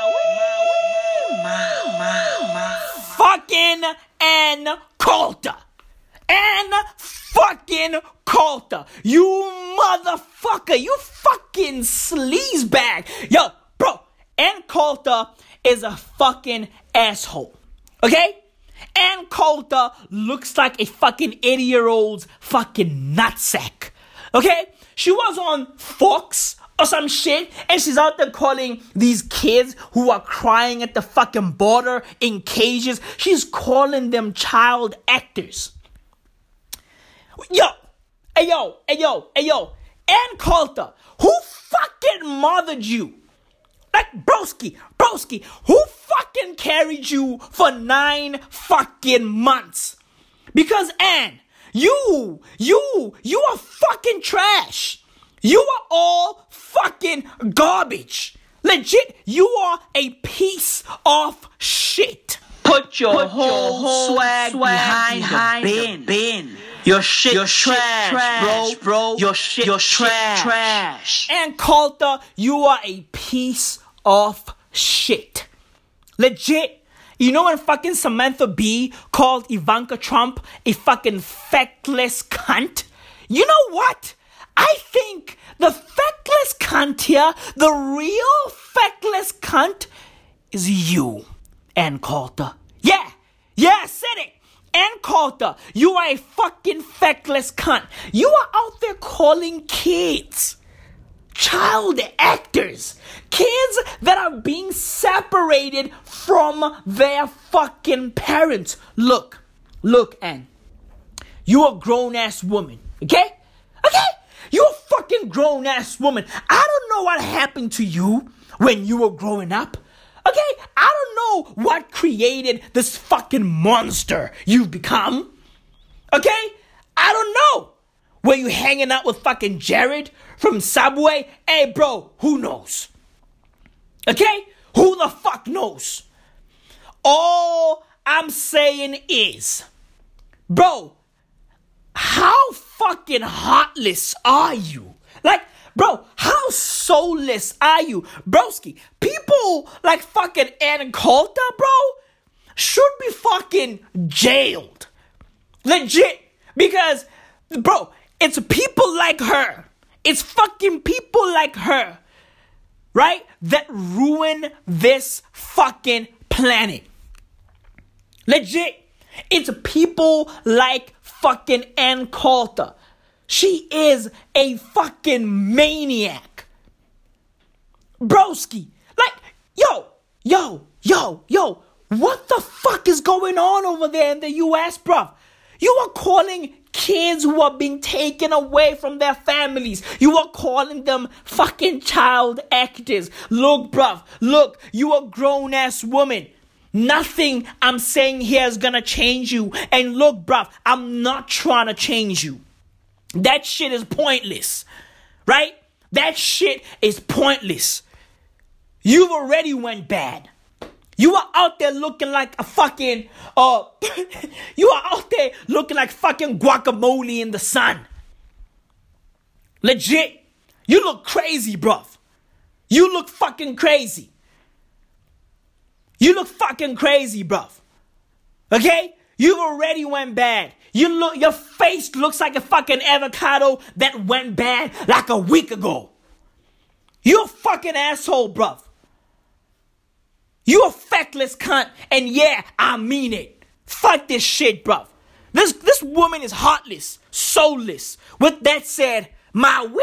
Maui, Maui, Maui, fucking and Coulter. And fucking Coulter. You motherfucker. You fucking sleazebag. Yo, bro. And Coulter is a fucking asshole. Okay? And Coulter looks like a fucking eighty-year-old's fucking nutsack. Okay? She was on Fox or some shit, and she's out there calling these kids who are crying at the fucking border in cages, she's calling them child actors. Yo, hey yo, hey yo, hey yo, Ann Coulter, who fucking mothered you? Like, broski, broski, who fucking carried you for nine fucking months? Because Ann, you, you, you are fucking trash. You are all fucking garbage. Legit, you are a piece of shit. Put your Put whole, your whole swag, swag behind, behind the bin. bin. Your shit, your trash, trash, bro. bro. Your shit, your shit, trash. trash. And Coulter, you are a piece of shit. Legit. You know when fucking Samantha Bee called Ivanka Trump a fucking feckless cunt? You know what? I think the feckless cunt here, the real feckless cunt, is you, Ann Coulter. Yeah, yeah, I said it. Ann Coulter, you are a fucking feckless cunt. You are out there calling kids child actors. Kids that are being separated from their fucking parents. Look, look, Ann. You a grown-ass woman, okay? Okay? You a fucking grown-ass woman. I don't know what happened to you when you were growing up. Okay? I don't know what created this fucking monster you've become. Okay? I don't know. Were you hanging out with fucking Jared from Subway? Hey, bro, who knows? Okay? Who the fuck knows? All I'm saying is, bro, how fucking heartless are you? Like, bro, how soulless are you? Broski, people like fucking Ann Coulter, bro, should be fucking jailed. Legit. Because, bro, it's people like her. It's fucking people like her, right, that ruin this fucking planet. Legit. It's people like fucking Ann Coulter. She is a fucking maniac. Broski. Like, yo, yo, yo, yo. What the fuck is going on over there in the U S, bruv? You are calling kids who are being taken away from their families. You are calling them fucking child actors. Look, bruv. Look, you a grown-ass woman. Nothing I'm saying here is gonna change you. And look, bruv, I'm not trying to change you. That shit is pointless. Right? That shit is pointless. You've already went bad. You are out there looking like a fucking, uh, you are out there looking like fucking guacamole in the sun. Legit. You look crazy, bruv. You look fucking crazy. You look fucking crazy, bruv. Okay? You already went bad. You look, your face looks like a fucking avocado that went bad like a week ago. You a fucking asshole, bruv. You a feckless cunt, and yeah, I mean it. Fuck this shit, bruv. This this woman is heartless, soulless. With that said, my wee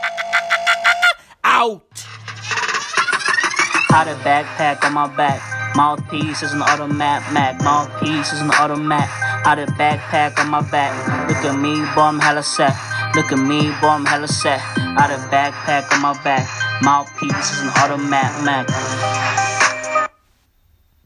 out. Had a backpack on my back. Mouthpiece is an automat, Mac. Mouthpiece is an automat. Out of backpack on my back. Look at me, boy, I'm hella set. Look at me, boy, I'm hella set. Out of backpack on my back. Mouthpiece is an automat, Mac.